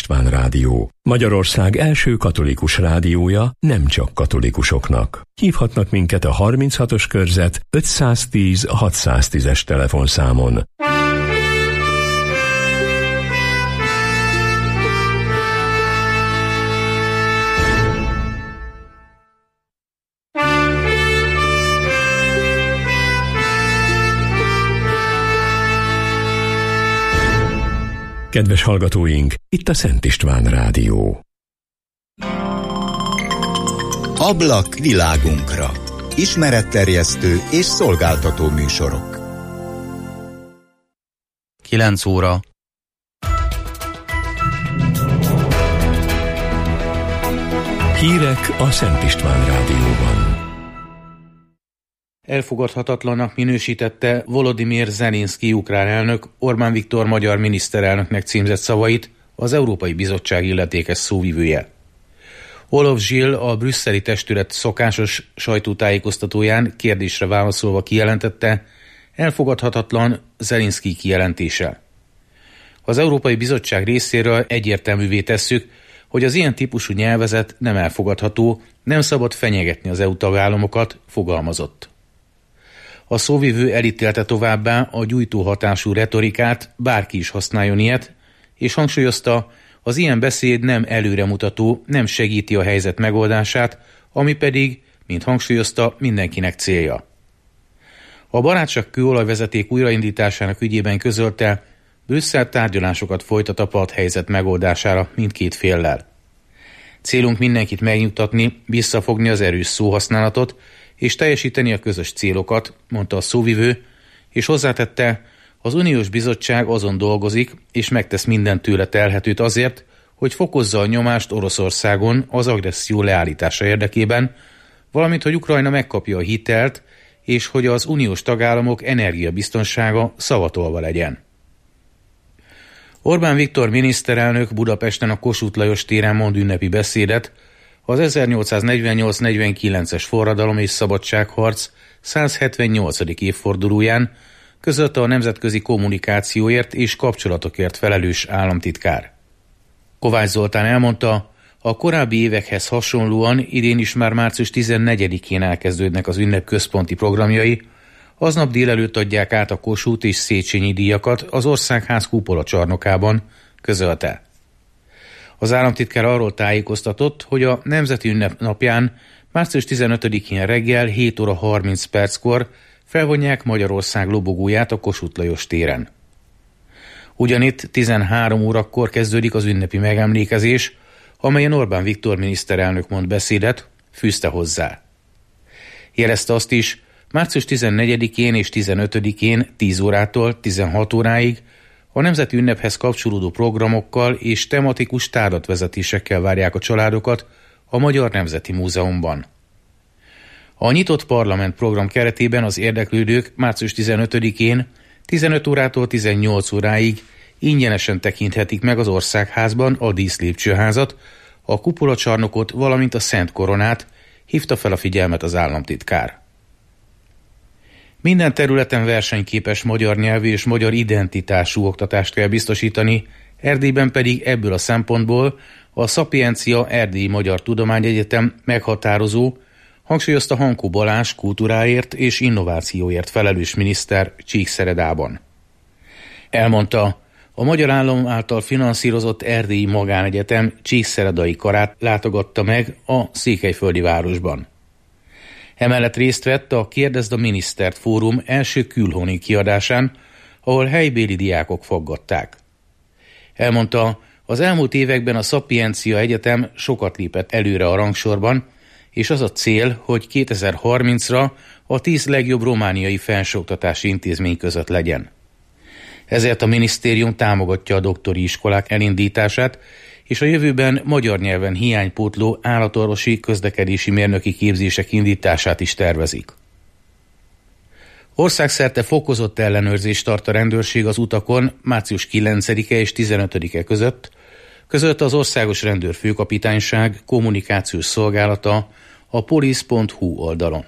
István Rádió. Magyarország első katolikus rádiója nem csak katolikusoknak. Hívhatnak minket a 36-os körzet 510 610-es telefonszámon. Kedves hallgatóink, itt a Szent István Rádió. Ablak világunkra. Ismeretterjesztő és szolgáltató műsorok. 9 óra. Hírek a Szent István Rádióban. Elfogadhatatlannak minősítette Volodymyr Zelenszky ukrán elnök Orbán Viktor magyar miniszterelnöknek címzett szavait az Európai Bizottság illetékes szóvivője. Olaf Zsill a brüsszeli testület szokásos sajtótájékoztatóján kérdésre válaszolva kijelentette, elfogadhatatlan Zelenszky kijelentése. Az Európai Bizottság részéről egyértelművé tesszük, hogy az ilyen típusú nyelvezet nem elfogadható, nem szabad fenyegetni az EU tagállamokat, fogalmazott. A szóvivő elítélte továbbá a gyújtó hatású retorikát, bárki is használjon ilyet, és hangsúlyozta, az ilyen beszéd nem előremutató, nem segíti a helyzet megoldását, ami pedig, mint hangsúlyozta, mindenkinek célja. A barátság kőolajvezeték újraindításának ügyében közölte, Brüsszel tárgyalásokat folytat a padhelyzet megoldására mindkét féllel. Célunk mindenkit megnyugtatni, visszafogni az erős szóhasználatot, és teljesíteni a közös célokat, mondta a szóvivő, és hozzátette, az Uniós Bizottság azon dolgozik, és megtesz minden tőle telhetőt azért, hogy fokozza a nyomást Oroszországon az agresszió leállítása érdekében, valamint hogy Ukrajna megkapja a hitelt, és hogy az uniós tagállamok energiabiztonsága szavatolva legyen. Orbán Viktor miniszterelnök Budapesten a Kossuth Lajos téren mond ünnepi beszédet, az 1848-49-es forradalom és szabadságharc 178. évfordulóján, közölte a nemzetközi kommunikációért és kapcsolatokért felelős államtitkár. Kovács Zoltán elmondta, a korábbi évekhez hasonlóan idén is már március 14-én elkezdődnek az ünnep központi programjai, aznap délelőtt adják át a Kossuth és Széchenyi díjakat az Országház kupola csarnokában, közölte. Az államtitkár arról tájékoztatott, hogy a Nemzeti Ünnep napján március 15-én reggel 7 óra 30 perckor felvonják Magyarország lobogóját a Kossuth Lajos téren. Ugyanitt 13 órakor kezdődik az ünnepi megemlékezés, amelyen Orbán Viktor miniszterelnök mond beszédet, fűzte hozzá. Jelezte azt is, március 14-én és 15-én 10 órától 16 óráig a nemzeti ünnephez kapcsolódó programokkal és tematikus tárlatvezetésekkel várják a családokat a Magyar Nemzeti Múzeumban. A nyitott parlament program keretében az érdeklődők március 15-én 15 órától 18 óráig ingyenesen tekinthetik meg az Országházban a díszlépcsőházat, a kupolacsarnokot, valamint a Szent Koronát, hívta fel a figyelmet az államtitkár. Minden területen versenyképes magyar nyelvű és magyar identitású oktatást kell biztosítani, Erdélyben pedig ebből a szempontból a Szapiencia Erdélyi Magyar Tudományegyetem meghatározó, hangsúlyozta Hankó Balázs kultúráért és innovációért felelős miniszter Csíkszeredában. Elmondta, a magyar állam által finanszírozott Erdélyi Magánegyetem csíkszeredai karát látogatta meg a székelyföldi városban. Emellett részt vett a Kérdezd a Minisztert fórum első külhoni kiadásán, ahol helybéli diákok faggatták. Elmondta, az elmúlt években a Szapiencia Egyetem sokat lépett előre a rangsorban, és az a cél, hogy 2030-ra a 10 legjobb romániai felsőoktatási intézmény között legyen. Ezért a minisztérium támogatja a doktori iskolák elindítását, és a jövőben magyar nyelven hiánypótló állatorvosi közlekedési mérnöki képzések indítását is tervezik. Országszerte fokozott ellenőrzést tart a rendőrség az utakon március 9-e és 15-e között az Országos Rendőrfőkapitányság kommunikációs szolgálata a police.hu oldalon.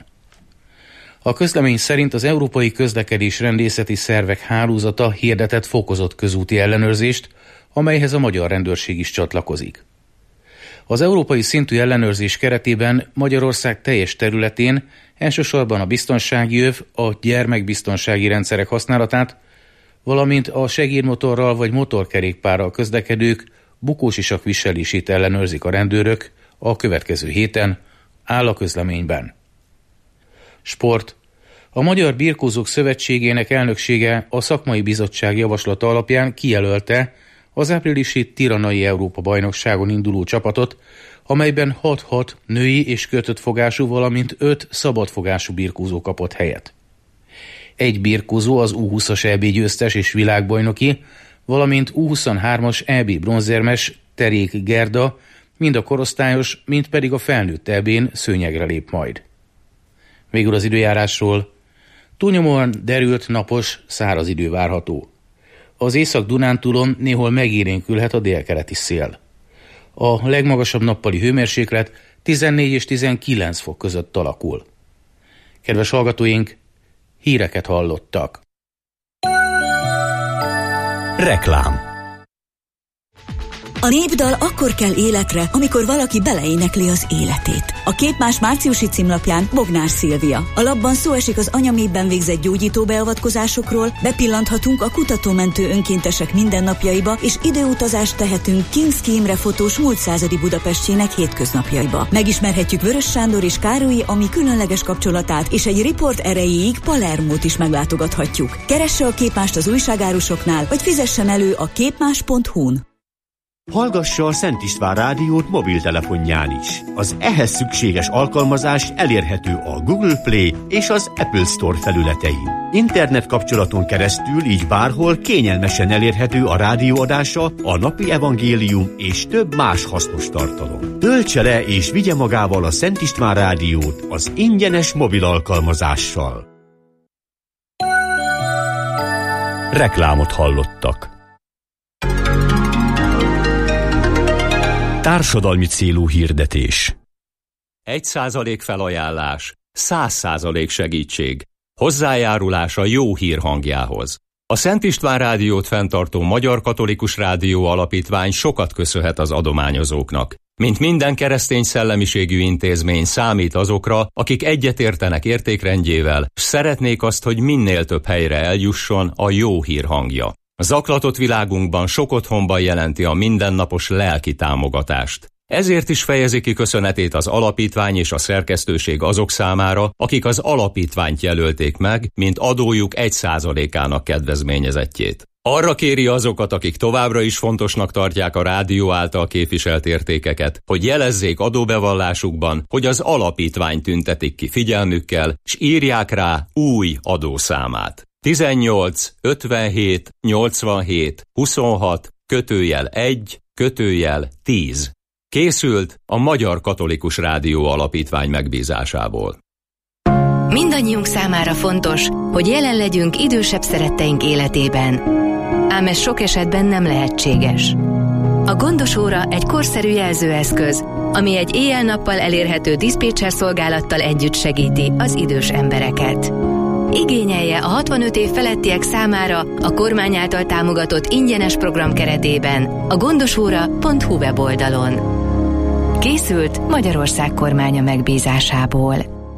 A közlemény szerint az Európai Közlekedés Rendészeti Szervek Hálózata hirdetett fokozott közúti ellenőrzést amelyhez a magyar rendőrség is csatlakozik. Az európai szintű ellenőrzés keretében Magyarország teljes területén elsősorban a biztonsági öv, a gyermekbiztonsági rendszerek használatát, valamint a segédmotorral vagy motorkerékpárral közlekedők bukósisak viselését ellenőrzik a rendőrök a következő héten, áll a közleményben. Sport. A Magyar Birkózók Szövetségének elnöksége a szakmai bizottság javaslata alapján kijelölte az áprilisi Tiranai Európa-bajnokságon induló csapatot, amelyben 6 női és kötött fogású, valamint 5 szabadfogású birkózó kapott helyet. Egy birkózó az U20-as EB győztes és világbajnoki, valamint U23-as EB bronzérmes Terék Gerda, mind a korosztályos, mind pedig a felnőtt EB-n szőnyegre lép majd. Végül az időjárásról. Túlnyomóan derült, napos, száraz idő várható. Az Észak-Dunántúlon néhol megélénkülhet a délkeleti szél. A legmagasabb nappali hőmérséklet 14 és 19 fok között alakul. Kedves hallgatóink, híreket hallottak. Reklám. A népdal akkor kell életre, amikor valaki beleénekli az életét. A Képmás márciusi címlapján Bognár Szilvia. A lapban szó esik az anyaméhben végzett gyógyító beavatkozásokról, bepillanthatunk a kutatómentő önkéntesek mindennapjaiba, és időutazást tehetünk Kinszki Imre fotós múlt századi Budapestjének hétköznapjaiba. Megismerhetjük Vörös Sándor és Károlyi Ami különleges kapcsolatát, és egy riport erejéig Palermót is meglátogathatjuk. Keresse a Képmást az újságárusoknál, vagy fizessen elő a képmás.hu-n. Hallgassa a Szent István rádiót mobiltelefonján is. Az ehhez szükséges alkalmazás elérhető a Google Play és az Apple Store felületein. Internet kapcsolaton keresztül így bárhol kényelmesen elérhető a rádióadása, a napi evangélium és több más hasznos tartalom. Töltse le és vigye magával a Szent István rádiót az ingyenes mobil alkalmazással. Reklámot hallottak. Társadalmi célú hirdetés. 1% felajánlás, 100% segítség. Hozzájárulás a jó hír hangjához. A Szent István rádiót fenntartó Magyar Katolikus Rádió Alapítvány sokat köszönhet az adományozóknak. Mint minden keresztény szellemiségű intézmény számít azokra, akik egyetértenek értékrendjével, s szeretnék azt, hogy minél több helyre eljusson a jó hír hangja. A zaklatott világunkban sok otthonban jelenti a mindennapos lelki támogatást. Ezért is fejezi ki köszönetét az alapítvány és a szerkesztőség azok számára, akik az alapítványt jelölték meg, mint adójuk 1%-ának kedvezményezettjét. Arra kéri azokat, akik továbbra is fontosnak tartják a rádió által képviselt értékeket, hogy jelezzék adóbevallásukban, hogy az alapítvány tüntetik ki figyelmükkel, s írják rá új adószámát. 18 57 87 26 /1 /10. Készült a Magyar Katolikus Rádió Alapítvány megbízásából. Mindannyiunk számára fontos, hogy jelen legyünk idősebb szeretteink életében. Ám ez sok esetben nem lehetséges. A gondos óra egy korszerű jelzőeszköz, ami egy éjjel-nappal elérhető diszpécser szolgálattal együtt segíti az idős embereket. Igényelje a 65 év felettiek számára a kormány által támogatott ingyenes program keretében a gondosóra.hu weboldalon. Készült Magyarország kormánya megbízásából.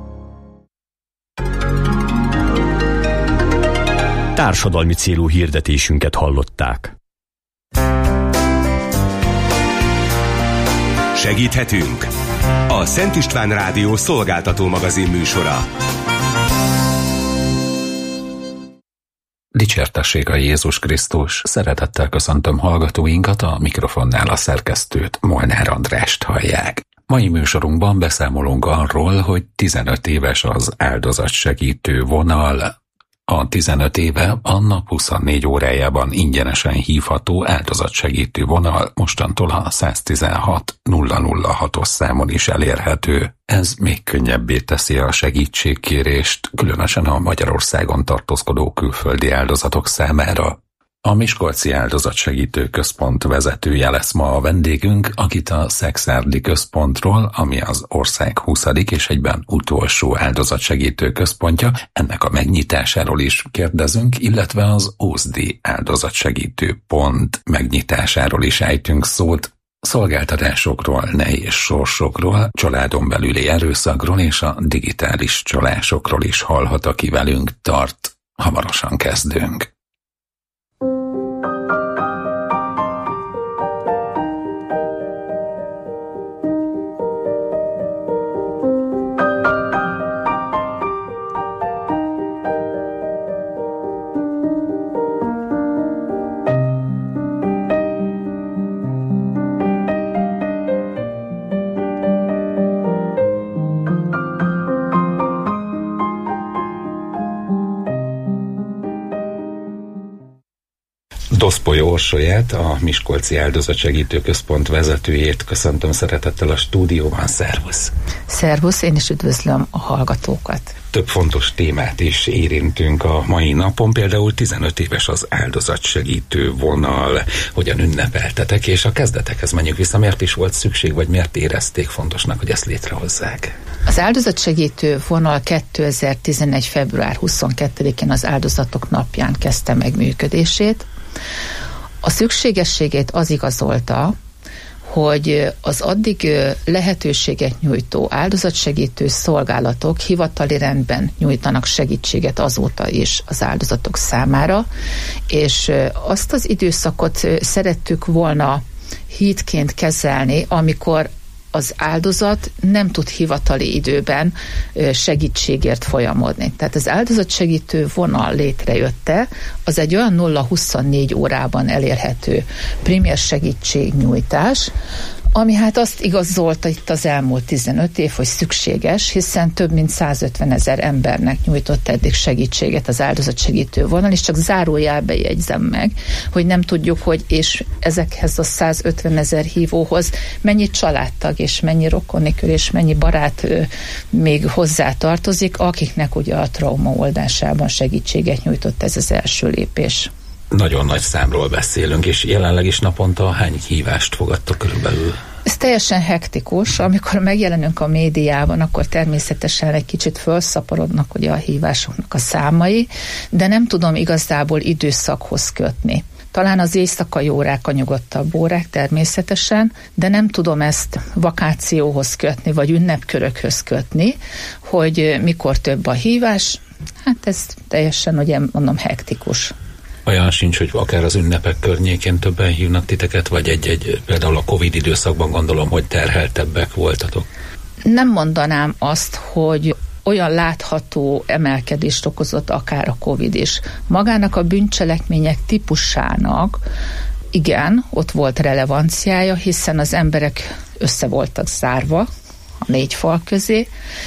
Társadalmi célú hirdetésünket hallották. Segíthetünk! A Szent István Rádió szolgáltató magazin műsora. Dicsértessék a Jézus Krisztus! Szeretettel köszöntöm hallgatóinkat, a mikrofonnál a szerkesztőt, Molnár Andrást hallják. Mai műsorunkban beszámolunk arról, hogy 15 éves az áldozatsegítő vonal. A 15 éve a nap 24 órájában ingyenesen hívható áldozatsegítő vonal mostantól a 116 006-os számon is elérhető. Ez még könnyebbé teszi a segítségkérést, különösen a Magyarországon tartózkodó külföldi áldozatok számára. A Miskolci Áldozatsegítő Központ vezetője lesz ma a vendégünk, akit a Szekszárdi Központról, ami az ország 20. és egyben utolsó áldozatsegítő központja, ennek a megnyitásáról is kérdezünk, illetve az Ózdi Áldozatsegítő Pont megnyitásáról is ejtünk szót. Szolgáltatásokról, nehéz sorsokról, családon belüli erőszakról és a digitális csalásokról is hallhat, aki velünk tart. Hamarosan kezdünk. Doszpoly Orsolyát, a Miskolci Áldozatsegítő Központ vezetőjét köszöntöm szeretettel a stúdióban. Szervusz! Szervusz, én is üdvözlöm a hallgatókat. Több fontos témát is érintünk a mai napon, például 15 éves az áldozatsegítő vonal, hogyan ünnepeltetek, és a kezdetekhez menjünk vissza, miért is volt szükség, vagy miért érezték fontosnak, hogy ezt létrehozzák? Az áldozatsegítő vonal 2011. február 22-én az áldozatok napján kezdte meg működését. A szükségességét az igazolta, hogy az addig lehetőséget nyújtó áldozatsegítő szolgálatok hivatali rendben nyújtanak segítséget azóta is az áldozatok számára, és azt az időszakot szerettük volna hídként kezelni, amikor az áldozat nem tud hivatali időben segítségért folyamodni. Tehát az áldozatsegítő vonal létrejötte, az egy olyan 0-24 órában elérhető primér segítségnyújtás, ami hát azt igazolta itt az elmúlt 15 év, hogy szükséges, hiszen több mint 150 000 embernek nyújtott eddig segítséget az áldozatsegítő vonal, és csak zárójelbe jegyzem meg, hogy nem tudjuk, hogy és ezekhez a 150 000 hívóhoz mennyi családtag és mennyi rokonikör és mennyi barát még hozzá tartozik, akiknek ugye a trauma oldásában segítséget nyújtott ez az első lépés. Nagyon nagy számról beszélünk, és jelenleg is naponta hány hívást fogadtok körülbelül? Ez teljesen hektikus. Amikor megjelenünk a médiában, akkor természetesen egy kicsit felszaporodnak ugye a hívásoknak a számai, de nem tudom igazából időszakhoz kötni. Talán az éjszakai órák a nyugodtabb órák természetesen, de nem tudom ezt vakációhoz kötni, vagy ünnepkörökhöz kötni, hogy mikor több a hívás. Hát ez teljesen, ugye mondom, hektikus. Olyan sincs, hogy akár az ünnepek környékén többen hívnak titeket, vagy például a Covid időszakban gondolom, hogy terheltebbek voltatok? Nem mondanám azt, hogy olyan látható emelkedést okozott akár a Covid is. Magának a bűncselekmények típusának igen, ott volt relevanciája, hiszen az emberek össze voltak zárva a 4 fal közé,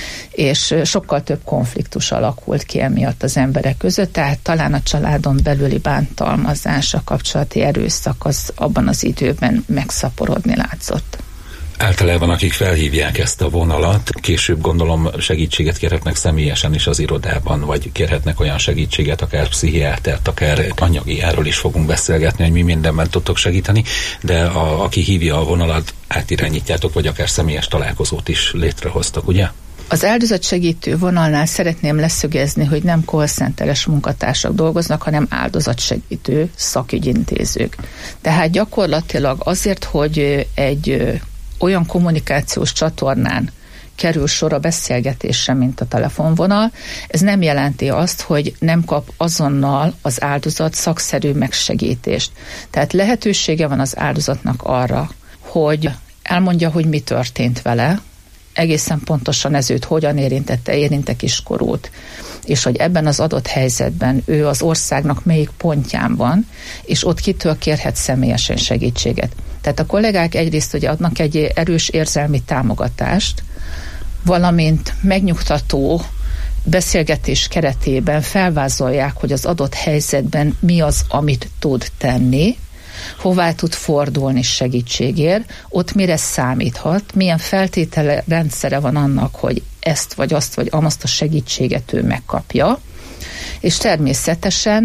és sokkal több konfliktus alakult ki emiatt az emberek között, tehát talán a családon belüli bántalmazás, a kapcsolati erőszak az abban az időben megszaporodni látszott. Általában akik felhívják ezt a vonalat, később gondolom segítséget kérhetnek személyesen is az irodában, vagy kérhetnek olyan segítséget, akár pszichiátert, akár anyagi, erről is fogunk beszélgetni, hogy mi mindenben tudtok segíteni, de aki hívja a vonalat, átirányítjátok, vagy akár személyes találkozót is létrehoztak, ugye? Az áldozatsegítő vonalnál szeretném leszögezni, hogy nem call centeres munkatársak dolgoznak, hanem áldozatsegítő szakügyintézők. Tehát gyakorlatilag azért, hogy egy olyan kommunikációs csatornán kerül sor a beszélgetésre, mint a telefonvonal, ez nem jelenti azt, hogy nem kap azonnal az áldozat szakszerű megsegítést. Tehát lehetősége van az áldozatnak arra, hogy elmondja, hogy mi történt vele, egészen pontosan ez őt hogyan érinte kiskorút, és hogy ebben az adott helyzetben ő az országnak melyik pontján van, és ott kitől kérhet személyesen segítséget. Tehát a kollégák egyrészt ugye adnak egy erős érzelmi támogatást, valamint megnyugtató beszélgetés keretében felvázolják, hogy az adott helyzetben mi az, amit tud tenni, hová tud fordulni segítségért, ott mire számíthat, milyen feltétele rendszere van annak, hogy ezt vagy azt vagy amazt a segítséget ő megkapja, és természetesen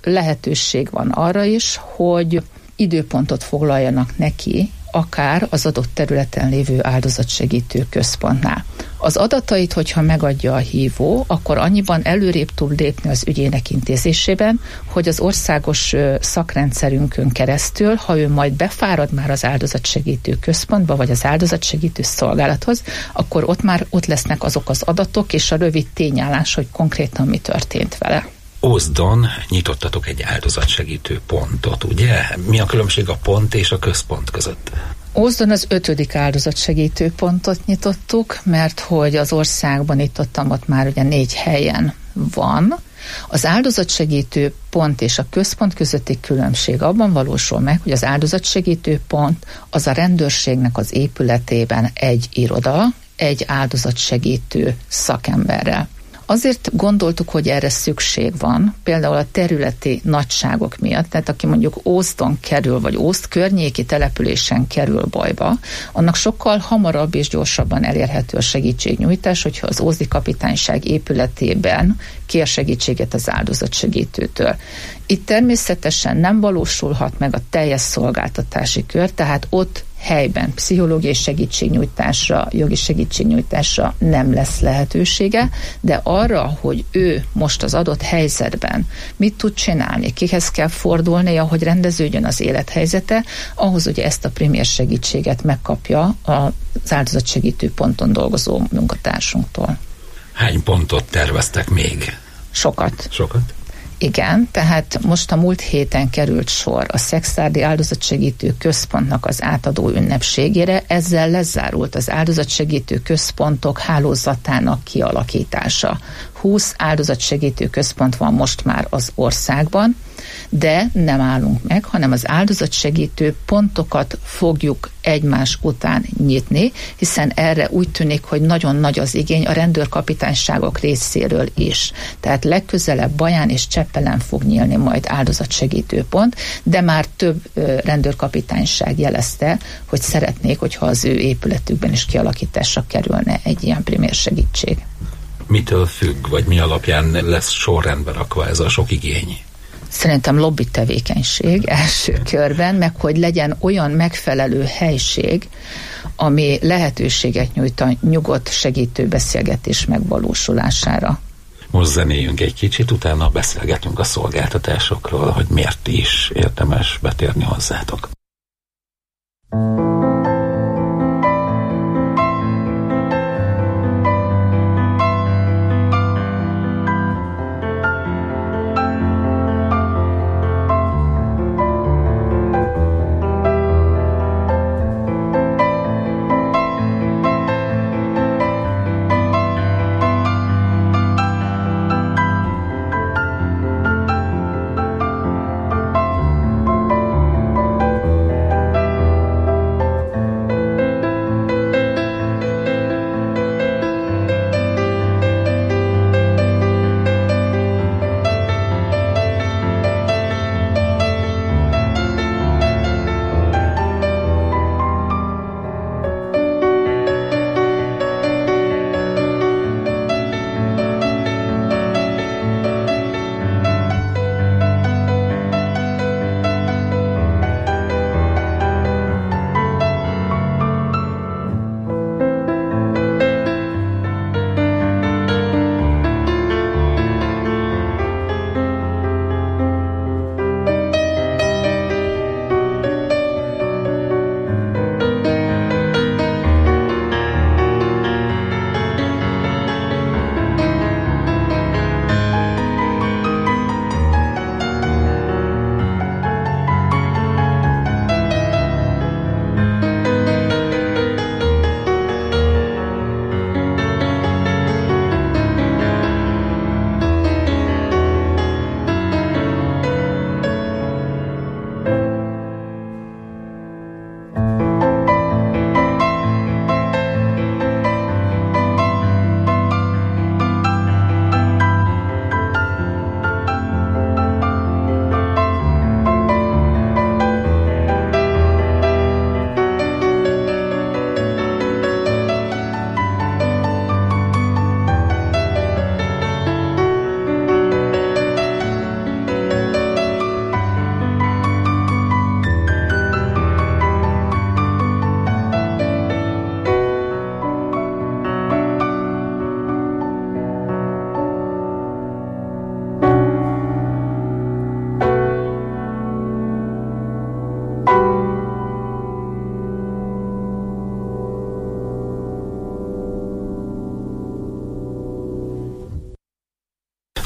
lehetőség van arra is, hogy időpontot foglaljanak neki, akár az adott területen lévő áldozatsegítő központnál. Az adatait, hogyha megadja a hívó, akkor annyiban előrébb tud lépni az ügyének intézésében, hogy az országos szakrendszerünkön keresztül, ha ő majd befárad már az áldozatsegítő központba, vagy az áldozatsegítő szolgálathoz, akkor ott lesznek azok az adatok, és a rövid tényállás, hogy konkrétan mi történt vele. Ózdon nyitottatok egy áldozatsegítő pontot, ugye? Mi a különbség a pont és a központ között? Ózdon az 5. áldozatsegítő pontot nyitottuk, mert hogy az országban ott már ugye 4 helyen van. Az áldozatsegítő pont és a központ közötti különbség abban valósul meg, hogy az áldozatsegítő pont az a rendőrségnek az épületében egy iroda, egy áldozatsegítő szakemberrel. Azért gondoltuk, hogy erre szükség van, például a területi nagyságok miatt, tehát aki mondjuk Ózdon kerül, vagy Ózd környéki településen kerül bajba, annak sokkal hamarabb és gyorsabban elérhető a segítségnyújtás, hogyha az ózdi kapitányság épületében kér segítséget az áldozatsegítőtől. Itt természetesen nem valósulhat meg a teljes szolgáltatási kör, tehát ott helyben pszichológiai segítségnyújtásra, jogi segítségnyújtásra nem lesz lehetősége, de arra, hogy ő most az adott helyzetben mit tud csinálni, kihez kell fordulnia, hogy rendeződjön az élethelyzete, ahhoz ugye ezt a primér segítséget megkapja az áldozatsegítő ponton dolgozó munkatársunktól. Hány pontot terveztek még? Sokat. Sokat? Igen, tehát most a múlt héten került sor a Szekszárdi Áldozatsegítő Központnak az átadó ünnepségére, ezzel lezárult az áldozatsegítő központok hálózatának kialakítása. 20 áldozatsegítő központ van most már az országban, de nem állunk meg, hanem az áldozatsegítő pontokat fogjuk egymás után nyitni, hiszen erre úgy tűnik, hogy nagyon nagy az igény a rendőrkapitányságok részéről is. Tehát legközelebb Baján és Cseppelen fog nyílni majd áldozatsegítő pont, de már több rendőrkapitányság jelezte, hogy szeretnék, hogyha az ő épületükben is kialakításra kerülne egy ilyen primér segítség. Mitől függ, vagy mi alapján lesz sorrendbe rakva ez a sok igény? Szerintem lobby tevékenység első körben, meg hogy legyen olyan megfelelő helység, ami lehetőséget nyújt a nyugodt segítő beszélgetés megvalósulására. Most zenéljünk egy kicsit, utána beszélgetünk a szolgáltatásokról, hogy miért is érdemes betérni hozzátok.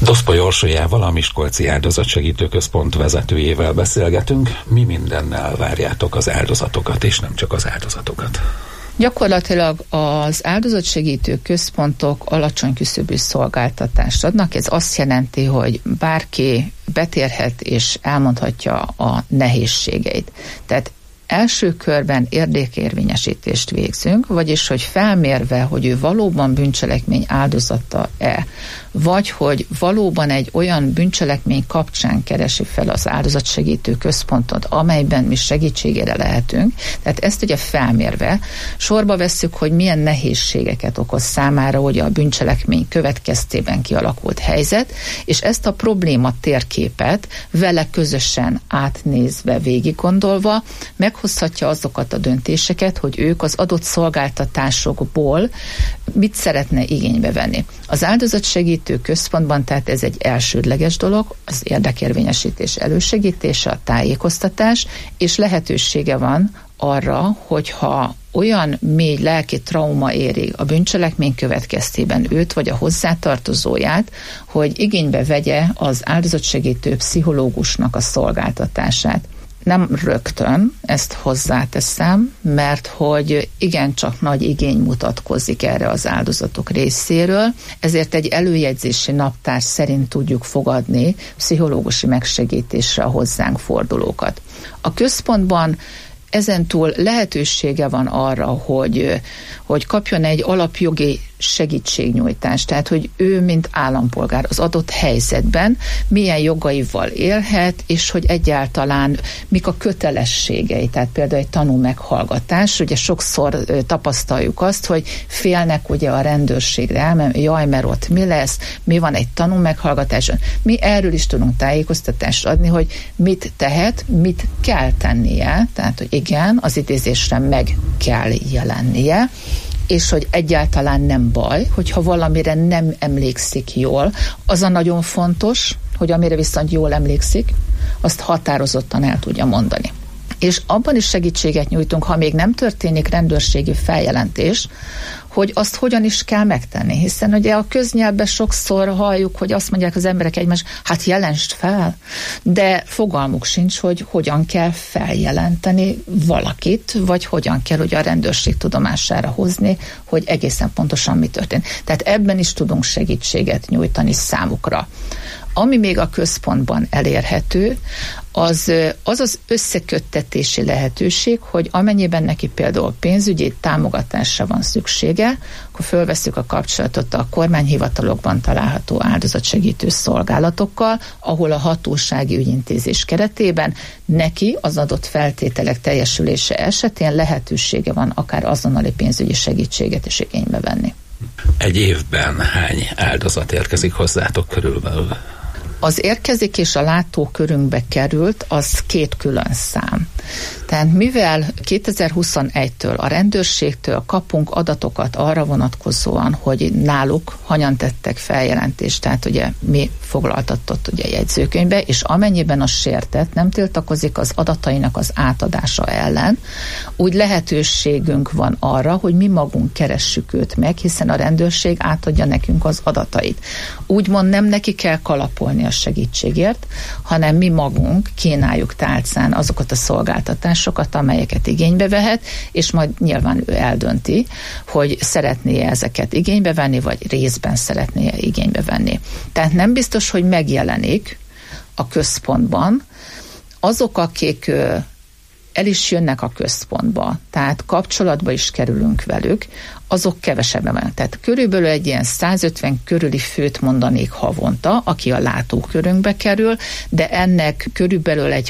Doszpoly Orsolyával, a Miskolci Áldozatsegítő Központ vezetőjével beszélgetünk. Mi mindennel várjátok az áldozatokat, és nem csak az áldozatokat? Gyakorlatilag az áldozatsegítő központok alacsony küszöbű szolgáltatást adnak. Ez azt jelenti, hogy bárki betérhet és elmondhatja a nehézségeit. Tehát első körben érdekérvényesítést végzünk, vagyis hogy felmérve, hogy ő valóban bűncselekmény áldozata-e, vagy hogy valóban egy olyan bűncselekmény kapcsán keresi fel az áldozatsegítő központot, amelyben mi segítségére lehetünk. Tehát ezt ugye felmérve sorba vesszük, hogy milyen nehézségeket okoz számára ugye a bűncselekmény következtében kialakult helyzet, és ezt a probléma térképet vele közösen átnézve, végiggondolva meghozhatja azokat a döntéseket, hogy ők az adott szolgáltatásokból mit szeretne igénybe venni. Az áldozatsegítő központban, tehát ez egy elsődleges dolog, az érdekérvényesítés elősegítése, a tájékoztatás, és lehetősége van arra, hogyha olyan mély lelki trauma éri a bűncselekmény következtében őt vagy a hozzátartozóját, hogy igénybe vegye az áldozatsegítő pszichológusnak a szolgáltatását. Nem rögtön, ezt hozzáteszem, mert hogy igencsak nagy igény mutatkozik erre az áldozatok részéről, ezért egy előjegyzési naptár szerint tudjuk fogadni pszichológusi megsegítésre a hozzánk fordulókat. A központban ezentúl lehetősége van arra, hogy kapjon egy alapjogi segítségnyújtást, tehát hogy ő, mint állampolgár az adott helyzetben milyen jogaival élhet, és hogy egyáltalán mik a kötelességei, tehát például egy tanúmeghallgatás, ugye sokszor tapasztaljuk azt, hogy félnek ugye a rendőrségre, jaj, mert ott mi lesz, mi van egy tanúmeghallgatáson. Mi erről is tudunk tájékoztatást adni, hogy mit tehet, mit kell tennie, tehát hogy igen, az idézésre meg kell jelennie, és hogy egyáltalán nem baj, hogyha valamire nem emlékszik jól, az a nagyon fontos, hogy amire viszont jól emlékszik, azt határozottan el tudja mondani. És abban is segítséget nyújtunk, ha még nem történik rendőrségi feljelentés, hogy azt hogyan is kell megtenni. Hiszen ugye a köznyelvben sokszor halljuk, hogy azt mondják az emberek egymás, hát jelensd fel, de fogalmuk sincs, hogy hogyan kell feljelenteni valakit, vagy hogyan kell ugye a rendőrség tudomására hozni, hogy egészen pontosan mi történt. Tehát ebben is tudunk segítséget nyújtani számukra. Ami még a központban elérhető, az összeköttetési lehetőség, hogy amennyiben neki például pénzügyi támogatásra van szüksége, akkor fölvesszük a kapcsolatot a kormányhivatalokban található áldozatsegítő szolgálatokkal, ahol a hatósági ügyintézés keretében neki az adott feltételek teljesülése esetén lehetősége van akár azonnali pénzügyi segítséget is igénybe venni. Egy évben hány áldozat érkezik hozzátok körülbelül? Az érkezik és a látókörünkbe került, az két külön szám. Tehát mivel 2021-től a rendőrségtől kapunk adatokat arra vonatkozóan, hogy náluk hanyan tettek feljelentést, tehát ugye mi foglaltatott ugye jegyzőkönyvbe, és amennyiben a sértett nem tiltakozik az adatainak az átadása ellen, úgy lehetőségünk van arra, hogy mi magunk keressük őt meg, hiszen a rendőrség átadja nekünk az adatait. Úgymond nem neki kell kalapolni a segítségért, hanem mi magunk kínáljuk tálcán azokat a szolgáltatásokat, amelyeket igénybe vehet, és majd nyilván ő eldönti, hogy szeretné ezeket igénybe venni, vagy részben szeretné igénybe venni. Tehát nem biztos, hogy megjelenik a központban. Azok, akik el is jönnek a központba, tehát kapcsolatba is kerülünk velük, azok kevesebben vannak. Tehát körülbelül egy ilyen 150 körüli főt mondanék havonta, aki a látókörünkbe kerül, de ennek körülbelül egy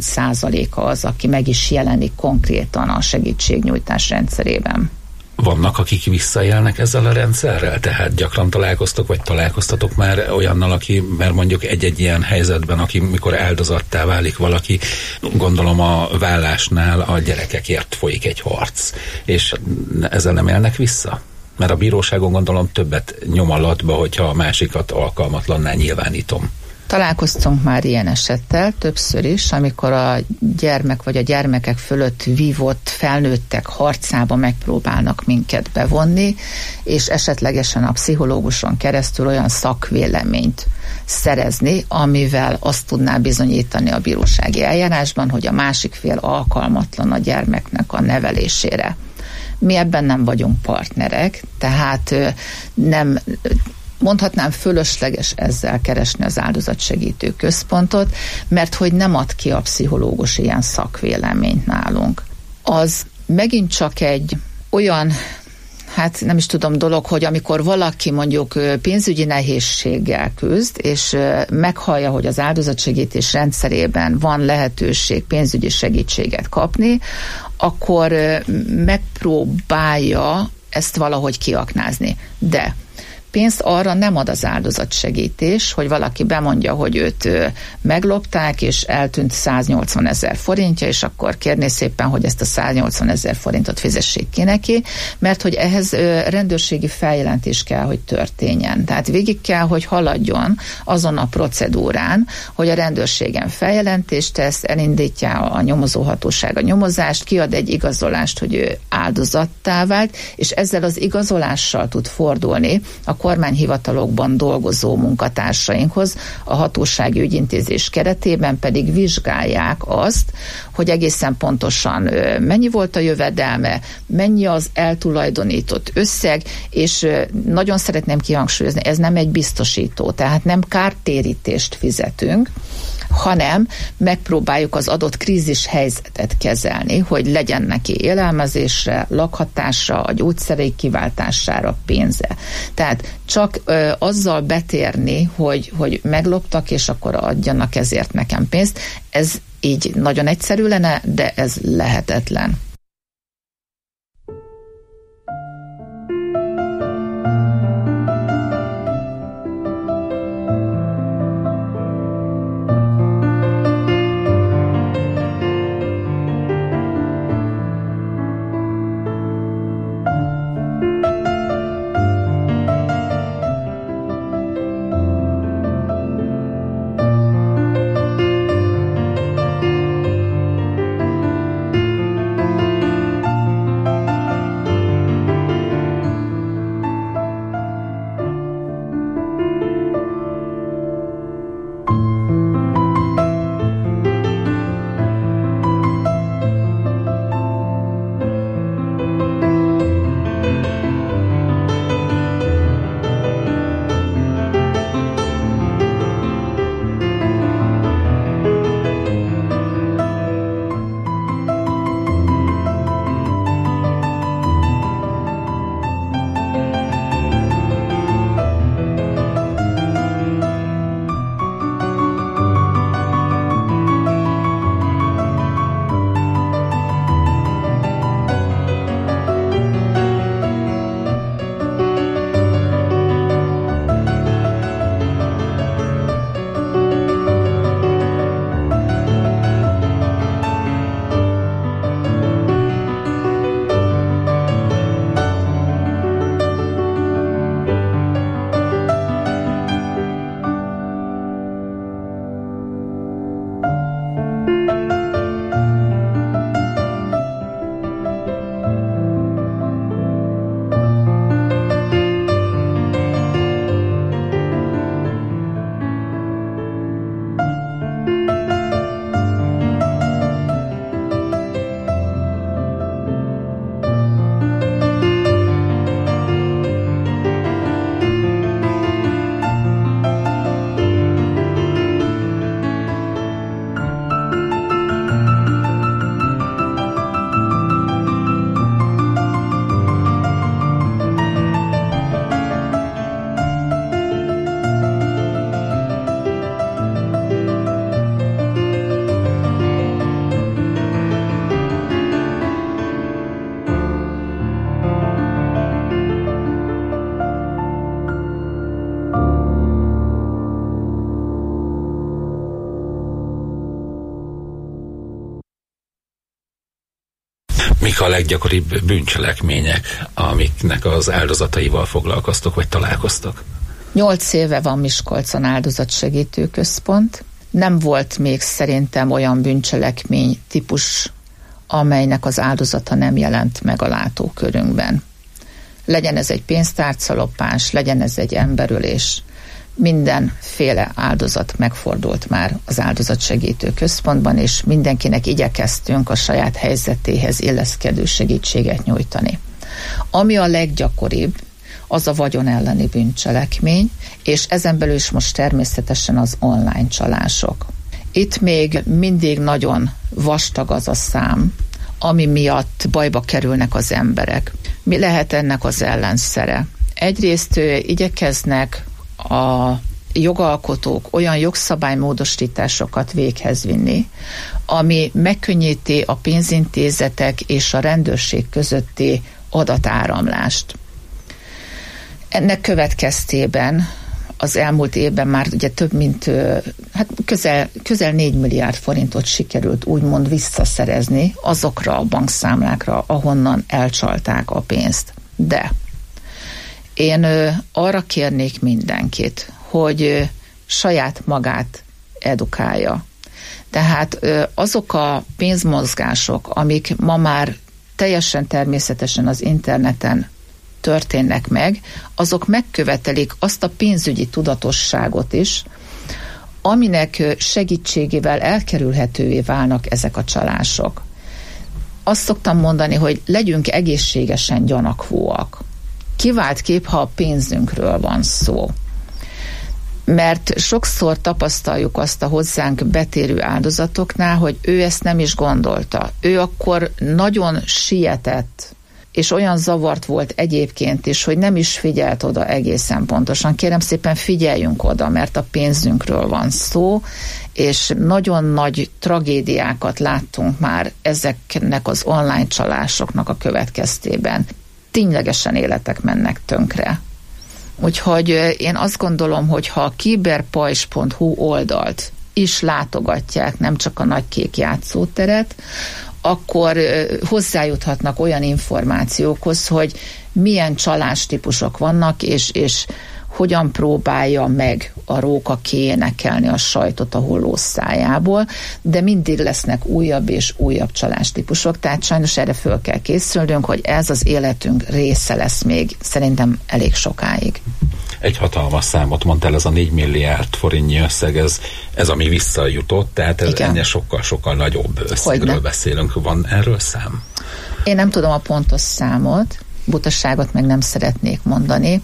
30%-a az, aki meg is jelenik konkrétan a segítségnyújtás rendszerében. Vannak, akik visszaélnek ezzel a rendszerrel? Tehát gyakran találkoztok, vagy találkoztatok már olyannal, aki, mert mondjuk egy-egy ilyen helyzetben, aki mikor áldozattá válik valaki, gondolom a vállásnál a gyerekekért folyik egy harc, és ezzel nem élnek vissza? Mert a bíróságon gondolom többet nyom alatba, hogyha a másikat alkalmatlanná nyilvánítom. Találkoztunk már ilyen esettel többször is, amikor a gyermek vagy a gyermekek fölött vívott felnőttek harcába megpróbálnak minket bevonni, és esetlegesen a pszichológuson keresztül olyan szakvéleményt szerezni, amivel azt tudná bizonyítani a bírósági eljárásban, hogy a másik fél alkalmatlan a gyermeknek a nevelésére. Mi ebben nem vagyunk partnerek, tehát nem mondhatnám fölösleges ezzel keresni az áldozatsegítő központot, mert hogy nem ad ki a pszichológus ilyen szakvéleményt nálunk. Az megint csak egy olyan, hát nem is tudom dolog, hogy amikor valaki mondjuk pénzügyi nehézséggel küzd, és meghallja, hogy az áldozatsegítés rendszerében van lehetőség pénzügyi segítséget kapni, akkor megpróbálja ezt valahogy kiaknázni. De pénzt arra nem ad az áldozatsegítés, hogy valaki bemondja, hogy őt meglopták, és eltűnt 180 000 forintja, és akkor kérné szépen, hogy ezt a 180 000 forintot fizessék ki neki, mert hogy ehhez rendőrségi feljelentés kell, hogy történjen. Tehát végig kell, hogy haladjon azon a procedúrán, hogy a rendőrségen feljelentést tesz, elindítja a nyomozóhatóság a nyomozást, kiad egy igazolást, hogy ő áldozattá vált, és ezzel az igazolással tud fordulni a kormányhivatalokban dolgozó munkatársainkhoz, a hatósági ügyintézés keretében pedig vizsgálják azt, hogy egészen pontosan mennyi volt a jövedelme, mennyi az eltulajdonított összeg, és nagyon szeretném kihangsúlyozni, ez nem egy biztosító, tehát nem kártérítést fizetünk, hanem megpróbáljuk az adott krízis helyzetet kezelni, hogy legyen neki élelmezésre, lakhatásra, a gyógyszerei kiváltására pénze. Tehát csak azzal betérni, hogy megloptak, és akkor adjanak ezért nekem pénzt, ez így nagyon egyszerű lenne, de ez lehetetlen. Mik a leggyakoribb bűncselekmények, amiknek az áldozataival foglalkoztok, vagy találkoztok? 8 éve van Miskolcon áldozatsegítő központ. Nem volt még szerintem olyan bűncselekmény típus, amelynek az áldozata nem jelent meg a látókörünkben. Legyen ez egy pénztárcalopás, legyen ez egy emberölés. Mindenféle áldozat megfordult már az áldozatsegítő központban, és mindenkinek igyekeztünk a saját helyzetéhez illeszkedő segítséget nyújtani. Ami a leggyakoribb, az a vagyon elleni bűncselekmény, és ezen belül is most természetesen az online csalások. Itt még mindig nagyon vastag az a szám, ami miatt bajba kerülnek az emberek. Mi lehet ennek az ellenszere? Egyrészt igyekeznek a jogalkotók olyan jogszabálymódosításokat véghez vinni, ami megkönnyíti a pénzintézetek és a rendőrség közötti adatáramlást. Ennek következtében az elmúlt évben már ugye több mint közel 4 milliárd forintot sikerült úgymond visszaszerezni azokra a bankszámlákra, ahonnan elcsalták a pénzt. De én arra kérnék mindenkit, hogy saját magát edukálja. Tehát azok a pénzmozgások, amik ma már teljesen természetesen az interneten történnek meg, azok megkövetelik azt a pénzügyi tudatosságot is, aminek segítségével elkerülhetővé válnak ezek a csalások. Azt szoktam mondani, hogy legyünk egészségesen gyanakvóak. Kivált kép, ha a pénzünkről van szó. Mert sokszor tapasztaljuk azt a hozzánk betérő áldozatoknál, hogy ő ezt nem is gondolta. Ő akkor nagyon sietett, és olyan zavart volt egyébként is, hogy nem is figyelt oda egészen pontosan. Kérem szépen, figyeljünk oda, mert a pénzünkről van szó, és nagyon nagy tragédiákat láttunk már ezeknek az online csalásoknak a következtében. Ténylegesen életek mennek tönkre. Úgyhogy én azt gondolom, hogy ha a kiberpajzs.hu oldalt is látogatják, nem csak a nagy kék játszóteret, akkor hozzájuthatnak olyan információkhoz, hogy milyen csalástípusok vannak, és hogyan próbálja meg a róka kiénekelni a sajtot a hollószájából, de mindig lesznek újabb és újabb csalástípusok, tehát sajnos erre föl kell készülnünk, hogy ez az életünk része lesz még szerintem elég sokáig. Egy hatalmas számot mondtál, ez a 4 milliárd forintnyi összeg, ez ami visszajutott, tehát ez ennél sokkal nagyobb összegről beszélünk. Van erről szám? Én nem tudom a pontos számot, butaságot meg nem szeretnék mondani,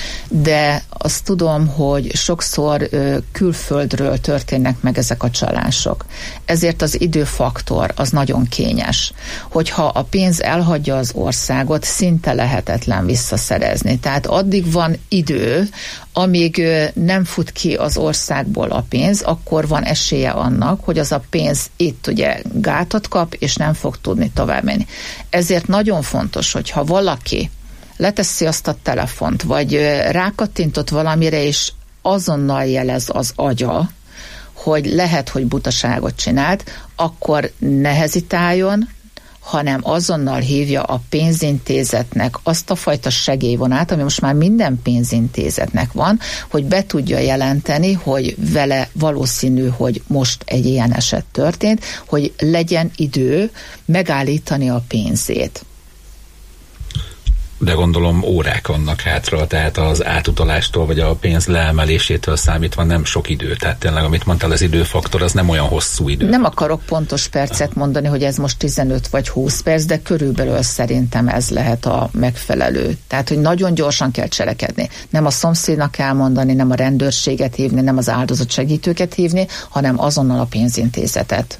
de azt tudom, hogy sokszor külföldről történnek meg ezek a csalások. Ezért az időfaktor az nagyon kényes. Hogyha a pénz elhagyja az országot, szinte lehetetlen visszaszerezni. Tehát addig van idő, amíg nem fut ki az országból a pénz, akkor van esélye annak, hogy az a pénz itt ugye gátat kap, és nem fog tudni tovább menni. Ezért nagyon fontos, hogyha valaki leteszi azt a telefont, vagy rákattintott valamire, és azonnal jelez az agya, hogy lehet, hogy butaságot csinált, akkor ne hezitáljon, hanem azonnal hívja a pénzintézetnek azt a fajta segélyvonát, ami most már minden pénzintézetnek van, hogy be tudja jelenteni, hogy vele valószínű, hogy most egy ilyen eset történt, hogy legyen idő megállítani a pénzét. De gondolom órák vannak hátra, tehát az átutalástól vagy a pénz leemelésétől számítva nem sok idő. Tehát tényleg, amit mondtál, az időfaktor, az nem olyan hosszú idő. Nem akarok pontos percet mondani, hogy ez most 15 vagy 20 perc, de körülbelül szerintem ez lehet a megfelelő. Tehát, hogy nagyon gyorsan kell cselekedni. Nem a szomszédnak kell mondani, nem a rendőrséget hívni, nem az áldozatsegítőket hívni, hanem azonnal a pénzintézetet.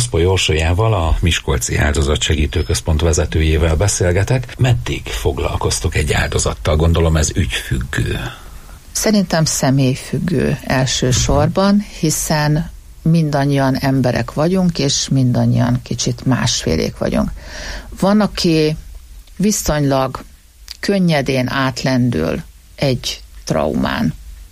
Gaszpoly Orsolyával, a Miskolci Áldozatsegítő Központ vezetőjével beszélgetek. Meddig foglalkoztok egy áldozattal? Gondolom ez ügyfüggő. Szerintem személyfüggő elsősorban, hiszen mindannyian emberek vagyunk, és mindannyian kicsit másfélék vagyunk. Van, aki viszonylag könnyedén átlendül egy traumán.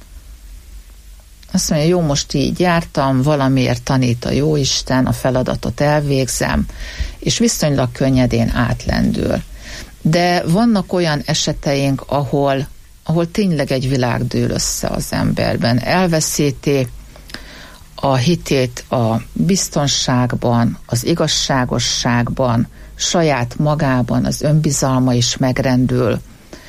Azt mondja, jó, most így jártam, valamiért tanít a Jóisten, a feladatot elvégzem, és viszonylag könnyedén átlendül. De vannak olyan eseteink, ahol tényleg egy világ dől össze az emberben. Elveszíti a hitét a biztonságban, az igazságosságban, saját magában, az önbizalma is megrendül,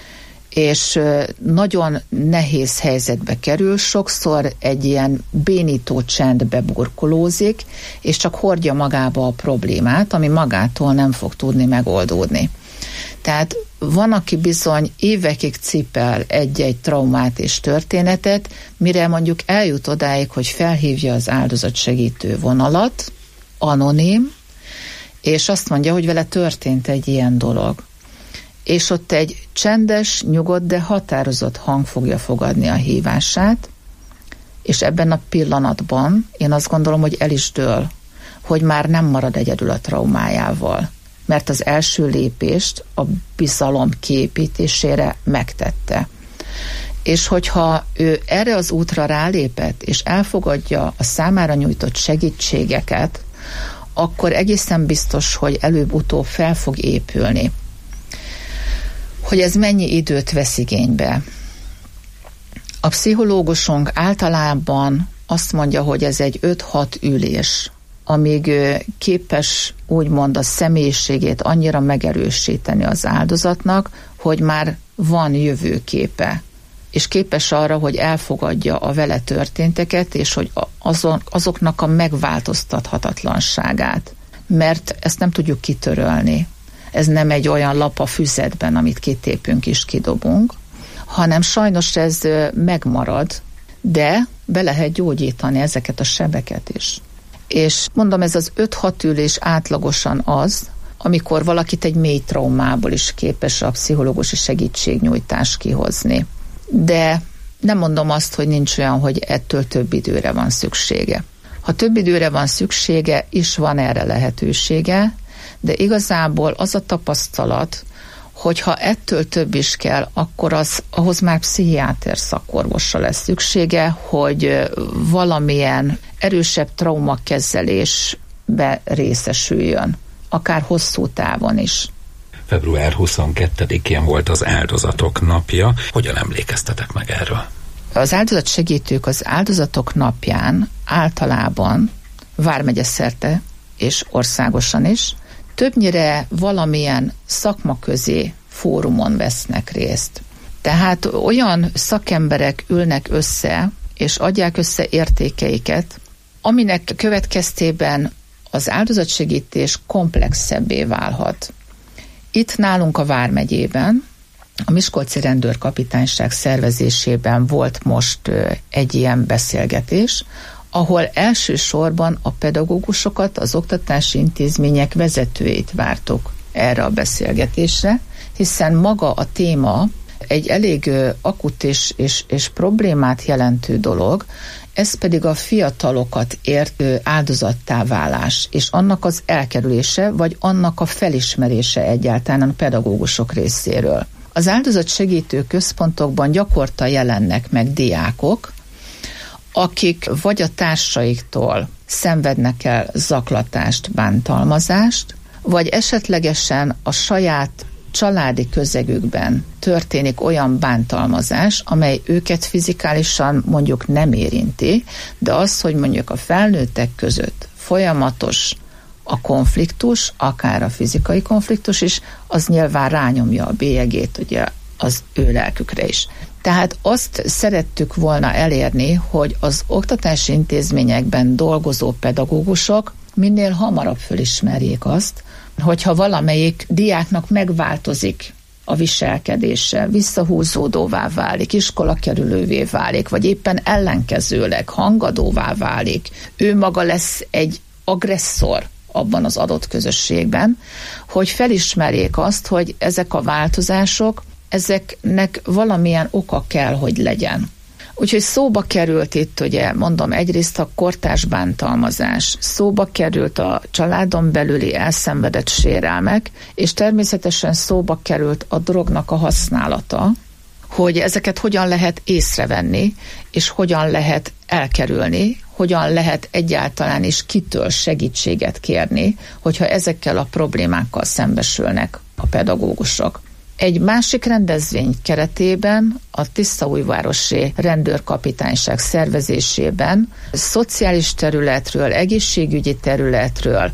és nagyon nehéz helyzetbe kerül, sokszor egy ilyen bénító csendbe burkolózik, és csak hordja magába a problémát, ami magától nem fog tudni megoldódni. Tehát van, aki bizony évekig cipel egy-egy traumát és történetet, mire mondjuk eljut odáig, hogy felhívja az áldozatsegítő vonalat, anonim, és azt mondja, hogy vele történt egy ilyen dolog. És ott egy csendes, nyugodt, de határozott hang fogja fogadni a hívását, és ebben a pillanatban én azt gondolom, hogy el is dől, hogy már nem marad egyedül a traumájával, mert az első lépést a bizalom kiépítésére megtette. És hogyha ő erre az útra rálépett, és elfogadja a számára nyújtott segítségeket, akkor egészen biztos, hogy előbb-utóbb fel fog épülni. Hogy ez mennyi időt vesz igénybe. A pszichológusunk általában azt mondja, hogy ez egy 5-6 ülés, amíg képes úgymond a személyiségét annyira megerősíteni az áldozatnak, hogy már van jövőképe, és képes arra, hogy elfogadja a vele történteket, és hogy azoknak a megváltoztathatatlanságát. Mert ezt nem tudjuk kitörölni. Ez nem egy olyan lap a füzetben, amit kitépünk és kidobunk, hanem sajnos ez megmarad, de be lehet gyógyítani ezeket a sebeket is. És mondom, ez az 5-6 ülés átlagosan az, amikor valakit egy mély traumából is képes a pszichológusi segítségnyújtás kihozni. De nem mondom azt, hogy nincs olyan, hogy ettől több időre van szüksége. Ha több időre van szüksége, is van erre lehetősége, de igazából az a tapasztalat, hogyha ettől több is kell, akkor ahhoz már pszichiáter szakorvosra lesz szüksége, hogy valamilyen erősebb traumakezelésbe részesüljön, akár hosszú távon is. Február 22-én volt az Áldozatok napja. Hogyan emlékeztetek meg erről? Az áldozatsegítők az Áldozatok napján általában vármegye szerte és országosan is többnyire valamilyen szakmaközi fórumon vesznek részt. Tehát olyan szakemberek ülnek össze, és adják össze értékeiket, aminek következtében az áldozatsegítés komplexebbé válhat. Itt nálunk a Vármegyében, a Miskolci Rendőrkapitányság szervezésében volt most egy ilyen beszélgetés, ahol elsősorban a pedagógusokat, az oktatási intézmények vezetőit vártuk erre a beszélgetésre, hiszen maga a téma egy elég akut és problémát jelentő dolog, ez pedig a fiatalokat értő áldozattá válás, és annak az elkerülése, vagy annak a felismerése egyáltalán a pedagógusok részéről. Az áldozatsegítő központokban gyakorta jelennek meg diákok, akik vagy a társaiktól szenvednek el zaklatást, bántalmazást, vagy esetlegesen a saját családi közegükben történik olyan bántalmazás, amely őket fizikálisan mondjuk nem érinti, de az, hogy mondjuk a felnőttek között folyamatos a konfliktus, akár a fizikai konfliktus is, az nyilván rányomja a bélyegét ugye az ő lelkükre is. Tehát azt szerettük volna elérni, hogy az oktatási intézményekben dolgozó pedagógusok minél hamarabb fölismerjék azt, hogyha valamelyik diáknak megváltozik a viselkedése, visszahúzódóvá válik, iskolakerülővé válik, vagy éppen ellenkezőleg hangadóvá válik, ő maga lesz egy agresszor, abban az adott közösségben, hogy felismerjék azt, hogy ezek a változások, ezeknek valamilyen oka kell, hogy legyen. Úgyhogy szóba került itt, ugye mondom, egyrészt a kortárs bántalmazás, szóba került a családon belüli elszenvedett sérelmek, és természetesen szóba került a drognak a használata, hogy ezeket hogyan lehet észrevenni, és hogyan lehet elkerülni, hogyan lehet egyáltalán is kitől segítséget kérni, hogyha ezekkel a problémákkal szembesülnek a pedagógusok. Egy másik rendezvény keretében a Tiszaújvárosi Rendőrkapitányság szervezésében szociális területről, egészségügyi területről,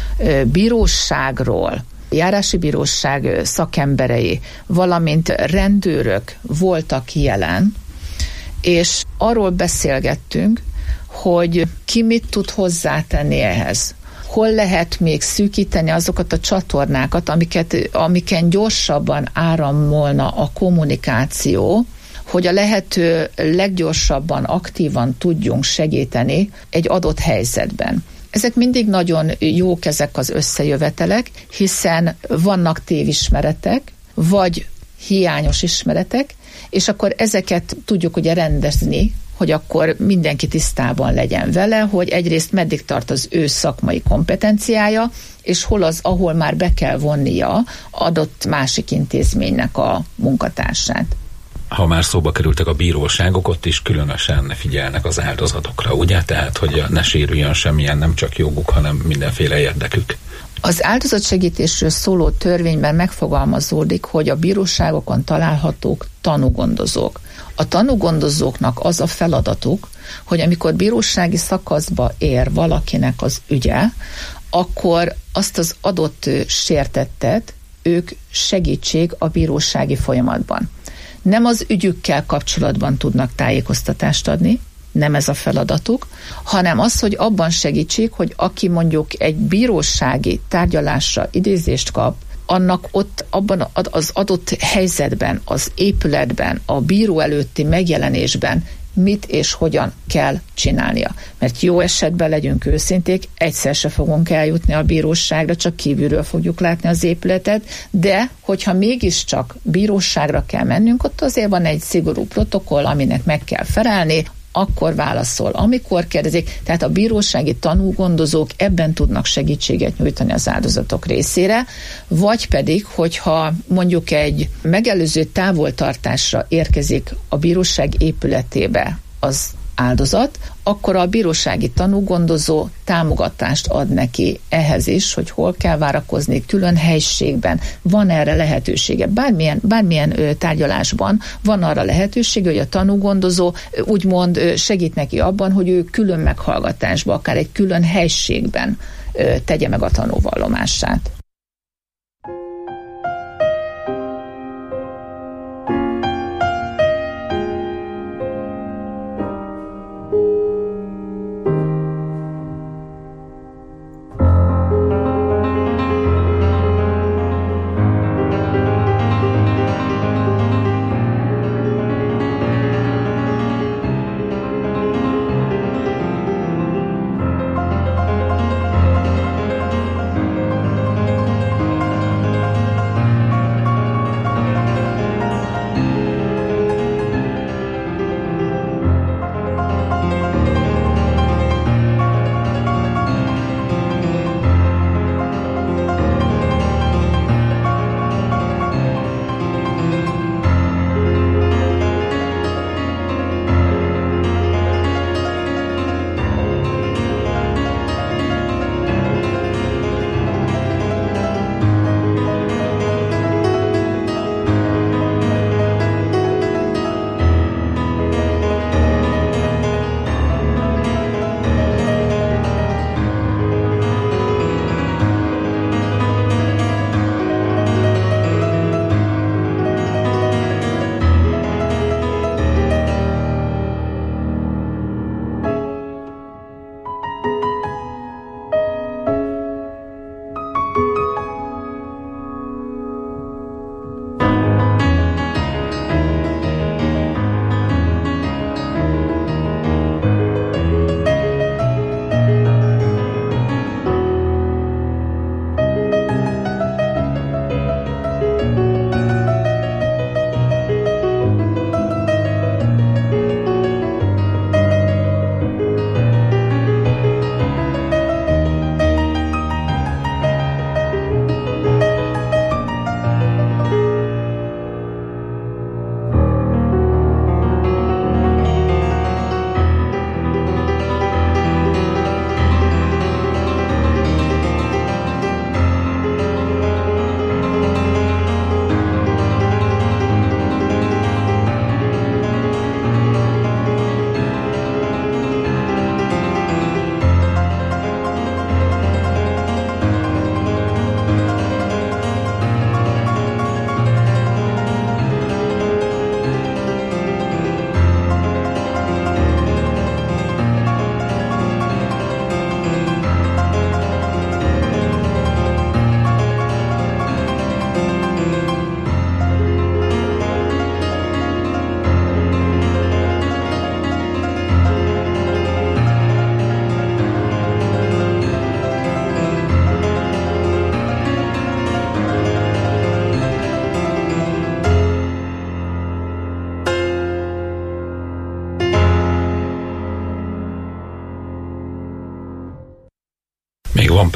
bíróságról, járási bíróság szakemberei, valamint rendőrök voltak jelen, és arról beszélgettünk, hogy ki mit tud hozzátenni ehhez. Hol lehet még szűkíteni azokat a csatornákat, amiken gyorsabban áramolna a kommunikáció, hogy a lehető leggyorsabban, aktívan tudjunk segíteni egy adott helyzetben. Ezek mindig nagyon jók, ezek az összejövetelek, hiszen vannak tévismeretek, vagy hiányos ismeretek, és akkor ezeket tudjuk ugye rendezni, hogy akkor mindenki tisztában legyen vele, hogy egyrészt meddig tart az ő szakmai kompetenciája, és hol az, ahol már be kell vonnia adott másik intézménynek a munkatársát. Ha már szóba kerültek a bíróságok, ott is különösen figyelnek az áldozatokra, ugye? Tehát, hogy ne sérüljön semmilyen nem csak joguk, hanem mindenféle érdekük. Az áldozatsegítésről szóló törvényben megfogalmazódik, hogy a bíróságokon találhatók tanúgondozók. A tanúgondozóknak az a feladatuk, hogy amikor bírósági szakaszba ér valakinek az ügye, akkor azt az adott sértettet ők segítsék a bírósági folyamatban. Nem az ügyükkel kapcsolatban tudnak tájékoztatást adni, nem ez a feladatuk, hanem az, hogy abban segítsék, hogy aki mondjuk egy bírósági tárgyalásra idézést kap, annak ott abban az adott helyzetben, az épületben, a bíró előtti megjelenésben mit és hogyan kell csinálnia. Mert jó esetben, legyünk őszinték, egyszer se fogunk eljutni a bíróságra, csak kívülről fogjuk látni az épületet, de hogyha mégiscsak bíróságra kell mennünk, ott azért van egy szigorú protokoll, aminek meg kell felelni, akkor válaszol, amikor kérdezik. Tehát a bírósági tanúgondozók ebben tudnak segítséget nyújtani az áldozatok részére, vagy pedig, hogyha mondjuk egy megelőző távoltartásra érkezik a bíróság épületébe az áldozat, akkor a bírósági tanúgondozó támogatást ad neki ehhez is, hogy hol kell várakozni, külön helységben, van erre lehetősége. Bármilyen tárgyalásban van arra lehetősége, hogy a tanúgondozó úgymond segít neki abban, hogy ő külön meghallgatásba, akár egy külön helységben tegye meg a tanúvallomását.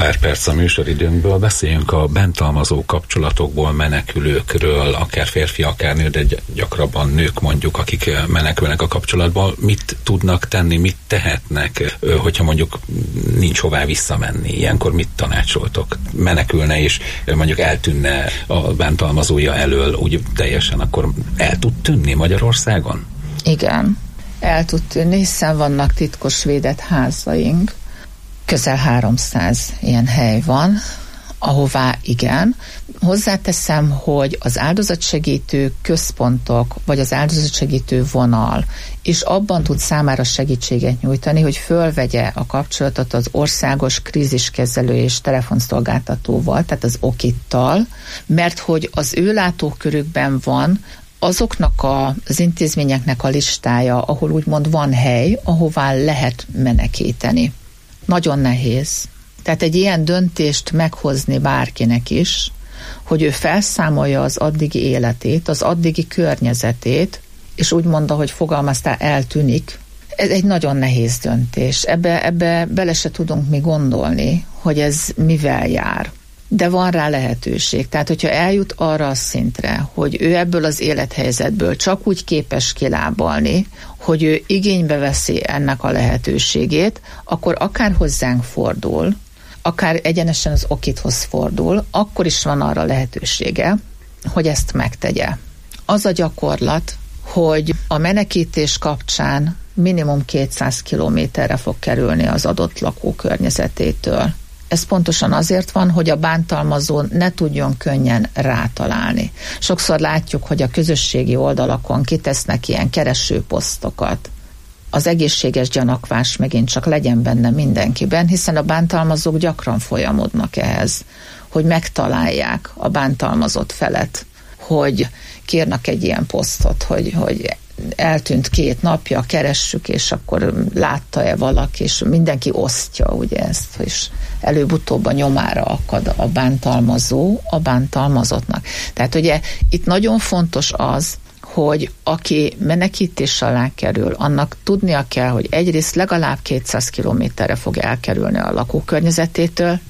pár perc a műsoridőnkből, beszéljünk a bántalmazó kapcsolatokból, menekülőkről, akár férfi, akár nő, de gyakrabban nők mondjuk, akik menekülnek a kapcsolatból. Mit tudnak tenni, mit tehetnek, hogyha mondjuk nincs hová visszamenni? Ilyenkor mit tanácsoltok? Menekülne és mondjuk eltűnne a bántalmazója elől, úgy teljesen, akkor el tud tűnni Magyarországon? Igen, el tud tűnni, hiszen vannak titkos védett házaink. Közel 300 ilyen hely van, ahová igen. Hozzáteszem, hogy az áldozatsegítő központok, vagy az áldozatsegítő vonal is abban tud számára segítséget nyújtani, hogy fölvegye a kapcsolatot az országos kríziskezelő és telefonszolgáltatóval, tehát az OKIT-tal, mert hogy az ő látókörükben van azoknak az intézményeknek a listája, ahol úgymond van hely, ahová lehet menekíteni. Nagyon nehéz. Tehát egy ilyen döntést meghozni bárkinek is, hogy ő felszámolja az addigi életét, az addigi környezetét, és úgymond, ahogy fogalmaztál, eltűnik. Ez egy nagyon nehéz döntés. Ebbe bele se tudunk mi gondolni, hogy ez mivel jár. De van rá lehetőség. Tehát, hogyha eljut arra a szintre, hogy ő ebből az élethelyzetből csak úgy képes kilábalni, hogy ő igénybe veszi ennek a lehetőségét, akkor akár hozzánk fordul, akár egyenesen az OKIT-hoz fordul, akkor is van arra lehetősége, hogy ezt megtegye. Az a gyakorlat, hogy a menekítés kapcsán minimum 200 kilométerre fog kerülni az adott lakókörnyezetétől. Ez pontosan azért van, hogy a bántalmazó ne tudjon könnyen rátalálni. Sokszor látjuk, hogy a közösségi oldalakon kitesznek ilyen keresőposztokat. Az egészséges gyanakvás megint csak legyen benne mindenkiben, hiszen a bántalmazók gyakran folyamodnak ehhez, hogy megtalálják a bántalmazott felet, hogy kérnek egy ilyen posztot, hogy eltűnt 2 napja, keressük, és akkor látta-e valaki, és mindenki osztja ugye ezt, és előbb-utóbb a nyomára akad a bántalmazó a bántalmazottnak. Tehát ugye itt nagyon fontos az, hogy aki menekítés alá kerül, annak tudnia kell, hogy egyrészt legalább 200 kilométerre fog elkerülni a lakókörnyezetétől,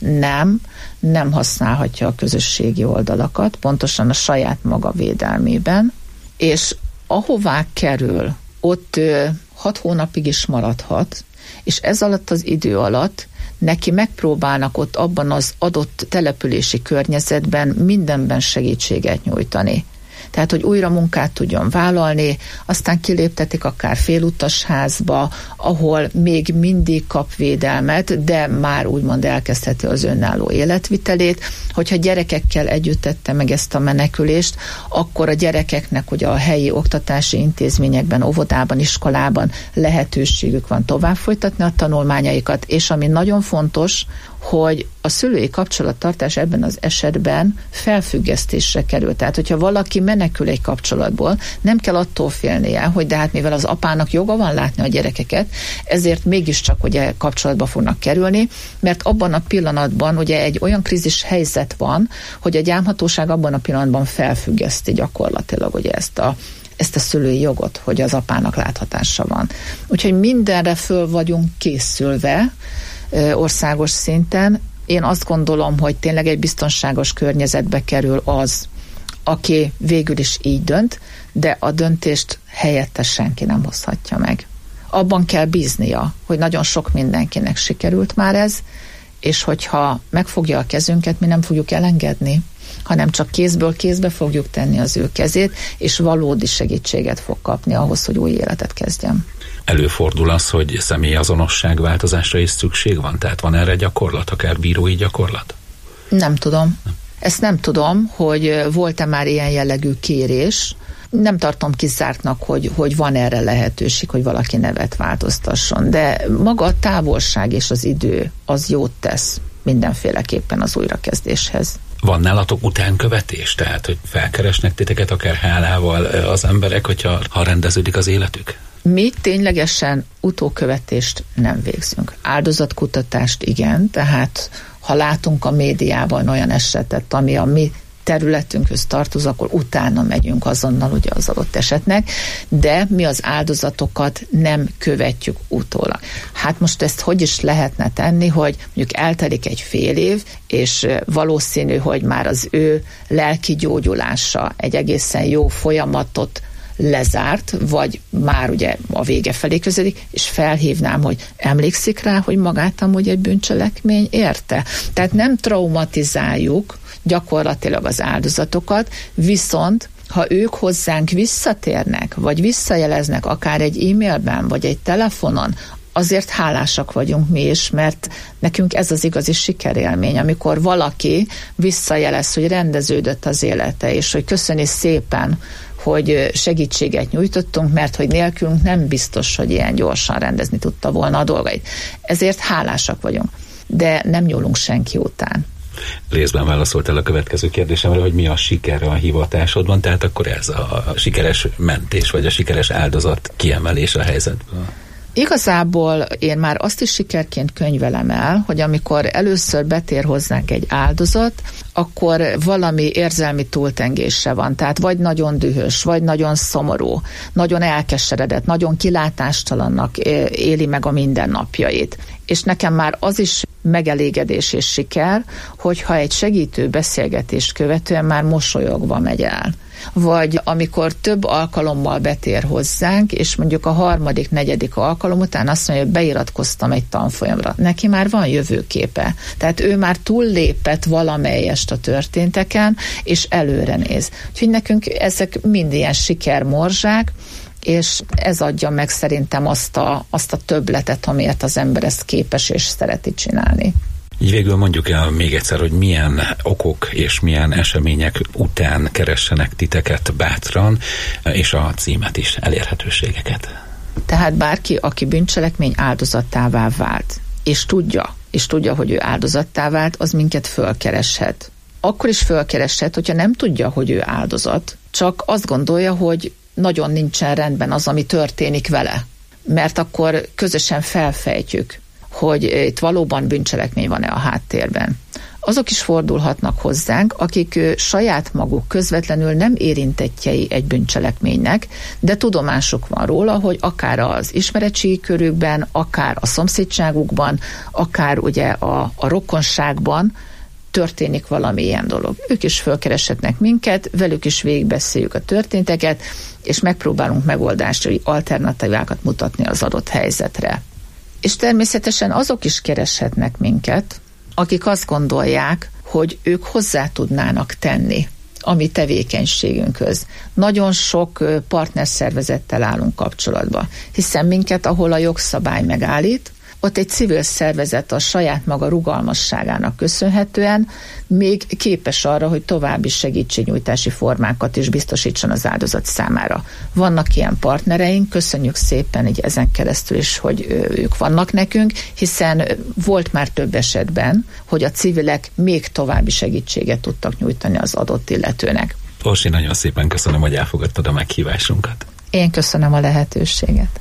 nem használhatja a közösségi oldalakat, pontosan a saját maga védelmében, és ahová kerül, ott 6 hónapig is maradhat, és ez alatt az idő alatt neki megpróbálnak ott abban az adott települési környezetben mindenben segítséget nyújtani. Tehát, hogy újra munkát tudjon vállalni, aztán kiléptetik akár félutas házba, ahol még mindig kap védelmet, de már úgymond elkezdheti az önálló életvitelét. Hogyha gyerekekkel együtt tette meg ezt a menekülést, akkor a gyerekeknek ugye a helyi oktatási intézményekben, óvodában, iskolában lehetőségük van tovább folytatni a tanulmányaikat, és ami nagyon fontos, hogy a szülői kapcsolattartás ebben az esetben felfüggesztésre kerül. Tehát, hogyha valaki menekül egy kapcsolatból, nem kell attól félnie, hogy de hát mivel az apának joga van látni a gyerekeket, ezért mégiscsak ugye kapcsolatba fognak kerülni, mert abban a pillanatban ugye egy olyan krízis helyzet van, hogy a gyámhatóság abban a pillanatban felfüggeszti gyakorlatilag ugye ezt a szülői jogot, hogy az apának láthatása van. Úgyhogy mindenre föl vagyunk készülve, országos szinten. Én azt gondolom, hogy tényleg egy biztonságos környezetbe kerül az, aki végül is így dönt, de a döntést helyette senki nem hozhatja meg. Abban kell bíznia, hogy nagyon sok mindenkinek sikerült már ez, és hogyha megfogja a kezünket, mi nem fogjuk elengedni, hanem csak kézből kézbe fogjuk tenni az ő kezét, és valódi segítséget fog kapni ahhoz, hogy új életet kezdjen. Előfordul az, hogy személyazonosság változásra is szükség van? Tehát van erre gyakorlat, akár bírói gyakorlat? Nem tudom. Ezt nem tudom, hogy volt-e már ilyen jellegű kérés. Nem tartom kizártnak, hogy van erre lehetőség, hogy valaki nevet változtasson. De maga a távolság és az idő az jót tesz mindenféleképpen az újrakezdéshez. Van nálatok utánkövetés? Tehát, hogy felkeresnek titeket akár hálával az emberek, ha rendeződik az életük? Mi ténylegesen utókövetést nem végzünk. Áldozatkutatást igen, tehát ha látunk a médiában olyan esetet, ami a mi területünkhöz tartozik, akkor utána megyünk azonnal ugye az adott esetnek, de mi az áldozatokat nem követjük utólag. Hát most ezt hogy is lehetne tenni, hogy mondjuk eltelik egy fél év, és valószínű, hogy már az ő lelki gyógyulása egy egészen jó folyamatot lezárt, vagy már ugye a vége felé közeledik, és felhívnám, hogy emlékszik rá, hogy magát amúgy egy bűncselekmény érte. Tehát nem traumatizáljuk gyakorlatilag az áldozatokat, viszont ha ők hozzánk visszatérnek, vagy visszajeleznek akár egy e-mailben, vagy egy telefonon, azért hálásak vagyunk mi is, mert nekünk ez az igazi sikerélmény, amikor valaki visszajelez, hogy rendeződött az élete, és hogy köszöni szépen, hogy segítséget nyújtottunk, mert hogy nélkülünk nem biztos, hogy ilyen gyorsan rendezni tudta volna a dolgait. Ezért hálásak vagyunk, de nem nyúlunk senki után. Részben válaszoltál a következő kérdésemre, hogy mi a siker a hivatásodban, tehát akkor ez a sikeres mentés, vagy a sikeres áldozat kiemelés a helyzetből. Igazából én már azt is sikerként könyvelem el, hogy amikor először betér hozzánk egy áldozat, akkor valami érzelmi túltengése van, tehát vagy nagyon dühös, vagy nagyon szomorú, nagyon elkeseredett, nagyon kilátástalannak éli meg a mindennapjait. És nekem már az is megelégedés és siker, hogyha egy segítő beszélgetést követően már mosolyogva megy el. Vagy amikor több alkalommal betér hozzánk, és mondjuk a 3., 4. alkalom után azt mondja, hogy beiratkoztam egy tanfolyamra. Neki már van jövőképe. Tehát ő már túllépett valamelyest a történteken, és előre néz. Úgyhogy nekünk ezek mind ilyen sikermorzsák, és ez adja meg szerintem azt a többletet, amiért az ember ezt képes és szereti csinálni. Így végül mondjuk el még egyszer, hogy milyen okok és milyen események után keressenek titeket bátran, és a címet is, elérhetőségeket. Tehát bárki, aki bűncselekmény áldozattává vált, és tudja, hogy ő áldozattá vált, az minket fölkereshet. Akkor is fölkereshet, hogyha nem tudja, hogy ő áldozat, csak azt gondolja, hogy nagyon nincsen rendben az, ami történik vele. Mert akkor közösen felfejtjük, hogy itt valóban bűncselekmény van-e a háttérben. Azok is fordulhatnak hozzánk, akik saját maguk közvetlenül nem érintettjei egy bűncselekménynek, de tudomásuk van róla, hogy akár az ismeretségi körükben, akár a szomszédságukban, akár ugye a rokonságban történik valami ilyen dolog. Ők is fölkereshetnek minket, velük is végigbeszéljük a történteket, és megpróbálunk megoldási alternatívákat mutatni az adott helyzetre. És természetesen azok is kereshetnek minket, akik azt gondolják, hogy ők hozzá tudnának tenni a mi tevékenységünkhöz. Nagyon sok partnerszervezettel állunk kapcsolatba, hiszen minket, ahol a jogszabály megállít, ott egy civil szervezet a saját maga rugalmasságának köszönhetően még képes arra, hogy további segítségnyújtási formákat is biztosítson az áldozat számára. Vannak ilyen partnereink, köszönjük szépen így ezen keresztül is, hogy ők vannak nekünk, hiszen volt már több esetben, hogy a civilek még további segítséget tudtak nyújtani az adott illetőnek. Orsi, nagyon szépen köszönöm, hogy elfogadtad a meghívásunkat. Én köszönöm a lehetőséget.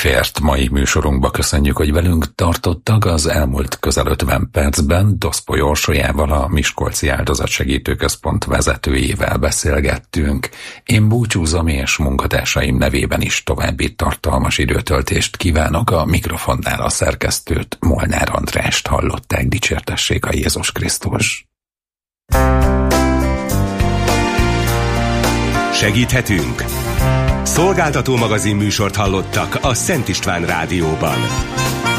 fért mai műsorunkba. Köszönjük, hogy velünk tartottak. Az elmúlt közel 50 percben Doszpoly Orsolyával, a Miskolci Áldozatsegítő Központ vezetőjével beszélgettünk. Én búcsúzom, és munkatársaim nevében is további tartalmas időtöltést kívánok. A mikrofonnál a szerkesztőt, Molnár Andrást hallották. Dicsértessék a Jézus Krisztus! Segíthetünk? Szolgáltató magazin műsort hallottak a Szent István Rádióban.